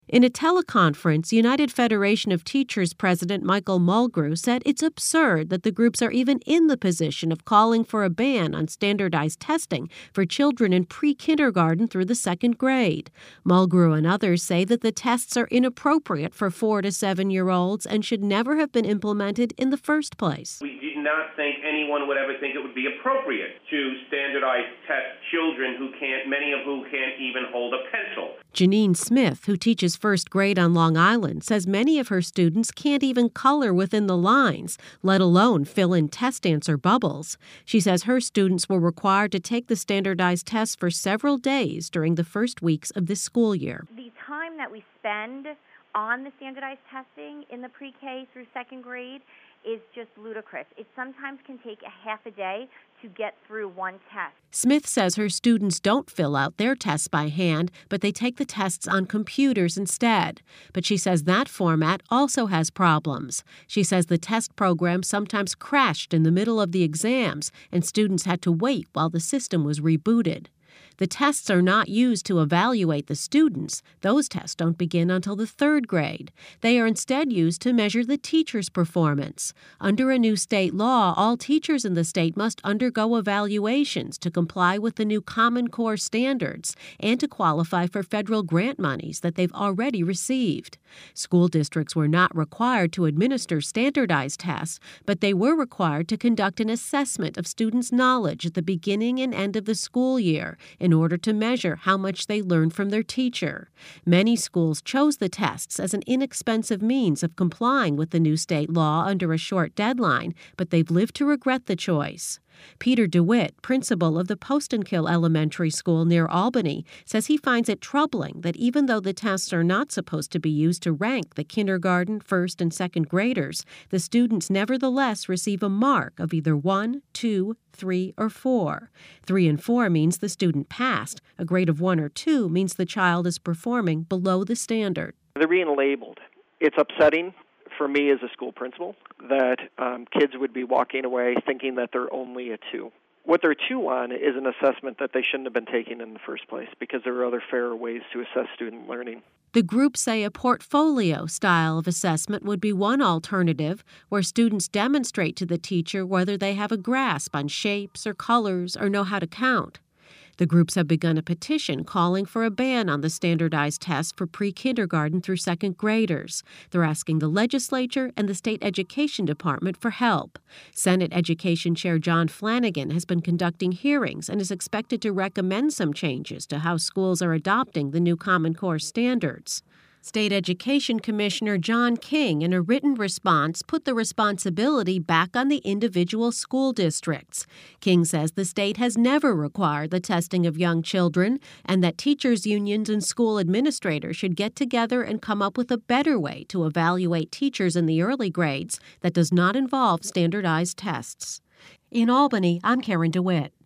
In a teleconference, United Federation of Teachers President Michael Mulgrew said it's absurd that the groups are even in the position of calling for a ban on standardized testing for children in pre-kindergarten through the second grade. Mulgrew and others say that the tests are inappropriate for 4 to 7-year-olds and should never have been implemented in the first place. We did not think anyone would ever think it would be appropriate to standardize test children many of whom can't even hold a pencil. Janine Smith, who teaches first grade on Long Island, says many of her students can't even color within the lines, let alone fill in test answer bubbles. She says her students were required to take the standardized tests for several days during the first weeks of this school year. The time that we spend on the standardized testing in the pre-K through second grade is just ludicrous. It sometimes can take a half a day to get through one test. Smith says her students don't fill out their tests by hand, but they take the tests on computers instead. But she says that format also has problems. She says the test program sometimes crashed in the middle of the exams, and students had to wait while the system was rebooted. The tests are not used to evaluate the students. Those tests don't begin until the third grade. They are instead used to measure the teacher's performance. Under a new state law, all teachers in the state must undergo evaluations to comply with the new Common Core standards and to qualify for federal grant monies that they've already received. School districts were not required to administer standardized tests, but they were required to conduct an assessment of students' knowledge at the beginning and end of the school year in order to measure how much they learned from their teacher. Many schools chose the tests as an inexpensive means of complying with the new state law under a short deadline, but they've lived to regret the choice. Peter DeWitt, principal of the Postenkill Elementary School near Albany, says he finds it troubling that even though the tests are not supposed to be used to rank the kindergarten, first, and second graders, the students nevertheless receive a mark of either 1, 2, 3, or 4. 3 and 4 means the student passed. A grade of 1 or 2 means the child is performing below the standard. They're being labeled. It's upsetting for me as a school principal that kids would be walking away thinking that they're only a 2. What they're 2 on is an assessment that they shouldn't have been taking in the first place because there are other fairer ways to assess student learning. The group say a portfolio style of assessment would be one alternative where students demonstrate to the teacher whether they have a grasp on shapes or colors or know how to count. The groups have begun a petition calling for a ban on the standardized tests for pre-kindergarten through second graders. They're asking the legislature and the state education department for help. Senate Education Chair John Flanagan has been conducting hearings and is expected to recommend some changes to how schools are adopting the new Common Core standards. State Education Commissioner John King, in a written response, put the responsibility back on the individual school districts. King says the state has never required the testing of young children and that teachers' unions and school administrators should get together and come up with a better way to evaluate teachers in the early grades that does not involve standardized tests. In Albany, I'm Karen DeWitt.